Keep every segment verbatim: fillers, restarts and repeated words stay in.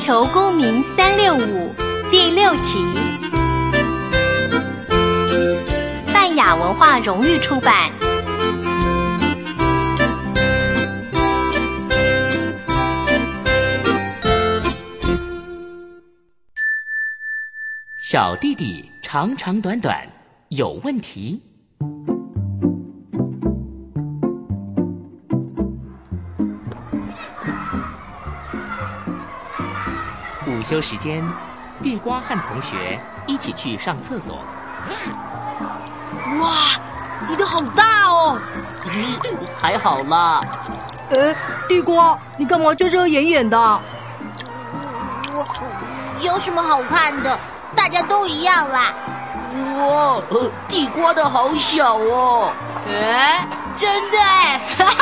球公民三六五第六期，泛雅文化荣誉出版。 小弟弟长长短短有问题。午休时间，地瓜和同学一起去上厕所。 哇，你的好大哦！ 还好啦。 哎，地瓜，你干嘛遮遮掩掩的？ 我有什么好看的？大家都一样啦。 哇，地瓜的好小哦。 哎，真的哎！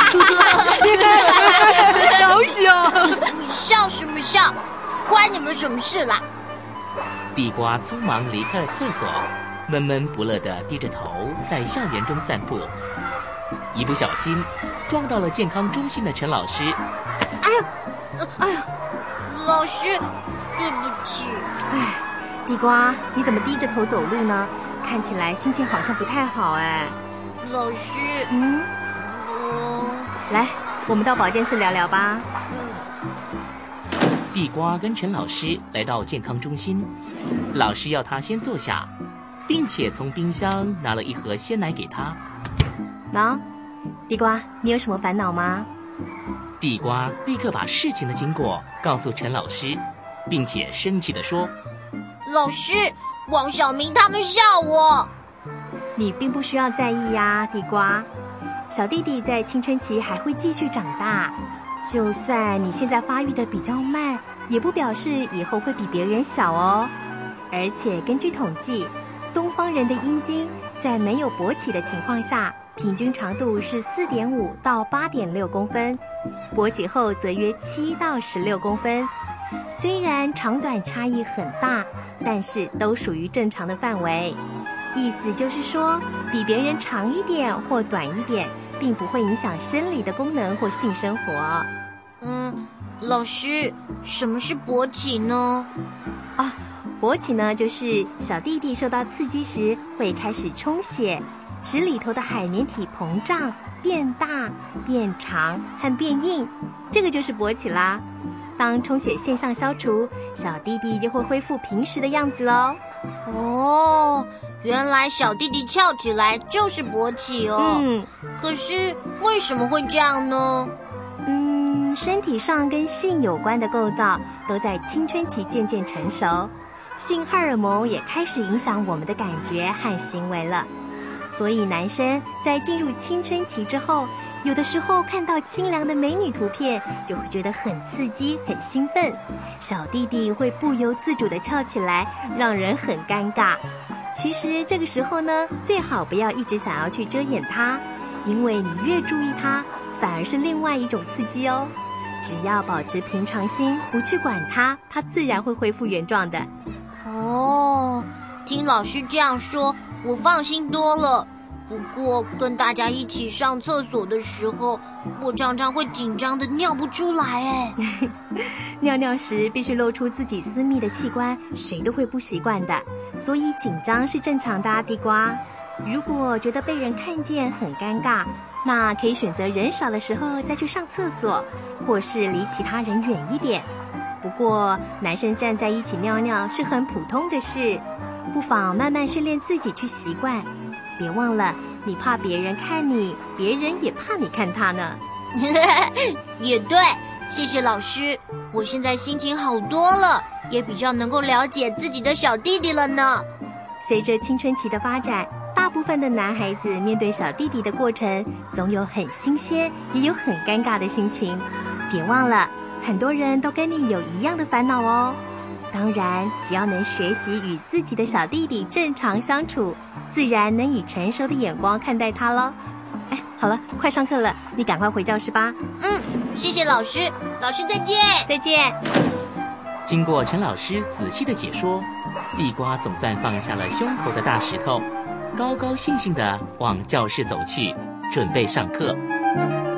好小！ 笑什么笑？关你们什么事啦？ 地瓜匆忙离开了厕所，闷闷不乐地低着头在校园中散步，一不小心撞到了健康中心的陈老师。 哎呀，呃、哎呀，老师，对不起。 哎，地瓜，你怎么低着头走路呢？看起来心情好像不太好哎。 老师， 嗯， 我来，我们到保健室聊聊吧。 嗯。 地瓜跟陈老师来到健康中心，老师要他先坐下，并且从冰箱拿了一盒鲜奶给他。 喏，地瓜，你有什么烦恼吗？ 地瓜立刻把事情的经过告诉陈老师，并且生气地说： 老师，王小明他们笑我。 你并不需要在意呀，地瓜。小弟弟在青春期还会继续长大，就算你现在发育的比较慢，也不表示以后会比别人小哦。而且根据统计，东方人的阴茎在没有勃起的情况下，平均长度是 四点五到八点六公分，勃起后则约七到十六公分。虽然长短差异很大，但是都属于正常的范围。意思就是说，比别人长一点或短一点，并不会影响生理的功能或性生活。 嗯，老师，什么是勃起呢？ 啊，勃起呢，就是小弟弟受到刺激时会开始充血，使里头的海绵体膨胀、变大、变长和变硬，这个就是勃起啦。当充血现象消除，小弟弟就会恢复平时的样子哦。 哦，原来小弟弟翘起来就是勃起哦。 嗯， 可是为什么会这样呢？ 嗯，身体上跟性有关的构造都在青春期渐渐成熟，性荷尔蒙也开始影响我们的感觉和行为了。所以男生在进入青春期之后，有的时候看到清凉的美女图片，就会觉得很刺激、很兴奋，小弟弟会不由自主地翘起来，让人很尴尬。其实这个时候呢，最好不要一直想要去遮掩它，因为你越注意它，反而是另外一种刺激哦。只要保持平常心，不去管它，它自然会恢复原状的。 哦，听老师这样说，我放心多了。不过跟大家一起上厕所的时候，我常常会紧张的尿不出来哎。 尿尿时必须露出自己私密的器官，谁都会不习惯的，所以紧张是正常的啊，地瓜。如果觉得被人看见很尴尬，那可以选择人少的时候再去上厕所，或是离其他人远一点。不过男生站在一起尿尿是很普通的事，不妨慢慢训练自己去习惯。别忘了，你怕别人看你，别人也怕你看他呢。 也对，谢谢老师，我现在心情好多了，也比较能够了解自己的小弟弟了呢。 随着青春期的发展，大部分的男孩子面对小弟弟的过程，总有很新鲜，也有很尴尬的心情。别忘了，很多人都跟你有一样的烦恼哦。当然，只要能学习与自己的小弟弟正常相处，自然能以成熟的眼光看待他咯。哎，好了，快上课了，你赶快回教室吧。 嗯，谢谢老师，老师再见。 再见。 经过陈老师仔细的解说，地瓜总算放下了胸口的大石头，高高兴兴地往教室走去，准备上课。